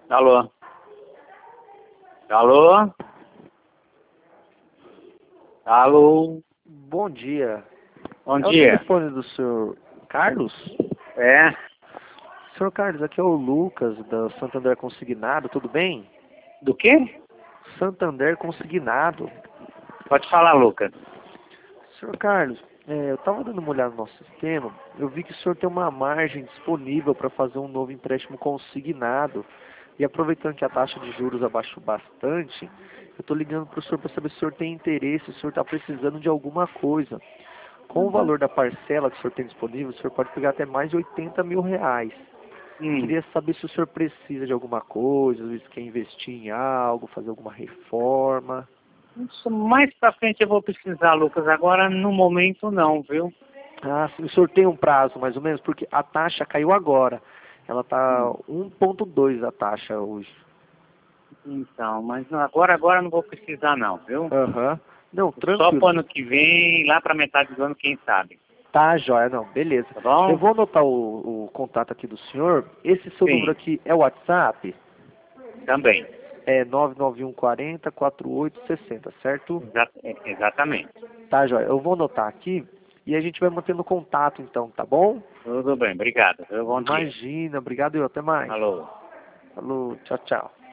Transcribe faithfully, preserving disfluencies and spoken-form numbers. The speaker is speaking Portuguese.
Alô? Alô? Alô? Bom dia. Bom é dia. o telefone do senhor Carlos? É? senhor Carlos, aqui é o Lucas, da Santander Consignado, tudo bem? Do quê? Santander Consignado. Pode falar, Lucas. senhor Carlos, é, eu estava dando uma olhada no nosso sistema, eu vi que o senhor tem uma margem disponível para fazer um novo empréstimo consignado. E aproveitando que a taxa de juros abaixou bastante, eu estou ligando para o senhor para saber se o senhor tem interesse, se o senhor está precisando de alguma coisa. Com o valor da parcela que o senhor tem disponível, o senhor pode pegar até mais de oitenta mil reais. Hum. Queria saber se o senhor precisa de alguma coisa, às vezes quer investir em algo, fazer alguma reforma. Isso mais pra frente eu vou precisar, Lucas. Agora, no momento, não, viu? Ah, sim, o senhor tem um prazo mais ou menos? Porque a taxa caiu agora. Ela está um ponto dois a taxa hoje. Então, mas não, agora, agora não vou precisar, não, viu? Aham. Não, Só tranquilo. pro ano que vem, lá pra metade do ano, quem sabe. Tá, joia, não, beleza. Tá bom? Eu vou anotar o, o contato aqui do senhor. Esse seu Sim. número aqui é o WhatsApp? Também. É nove nove um quatro zero quatro oito seis zero, certo? Exa é, exatamente. Tá, joia. Eu vou anotar aqui e a gente vai mantendo contato então, tá bom? Tudo bem, obrigado. Viu? Bom dia. Imagina, obrigado e até mais. Alô. Falou, tchau, tchau.